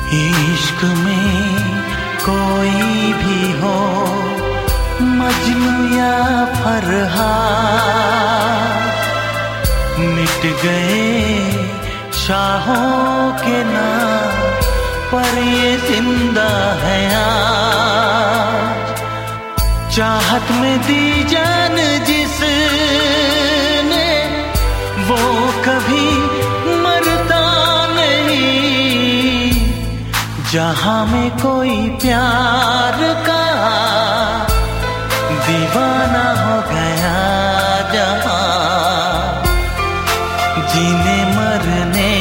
इश्क में कोई भी हो, मजनू या फरहाद, मिट गए शाहों के नाम पर ये जिंदा है आज। चाहत में दी जान जिसने वो कभी मरता नहीं। जहां में कोई प्यार का दीवाना हो गया, जहां जीने मरने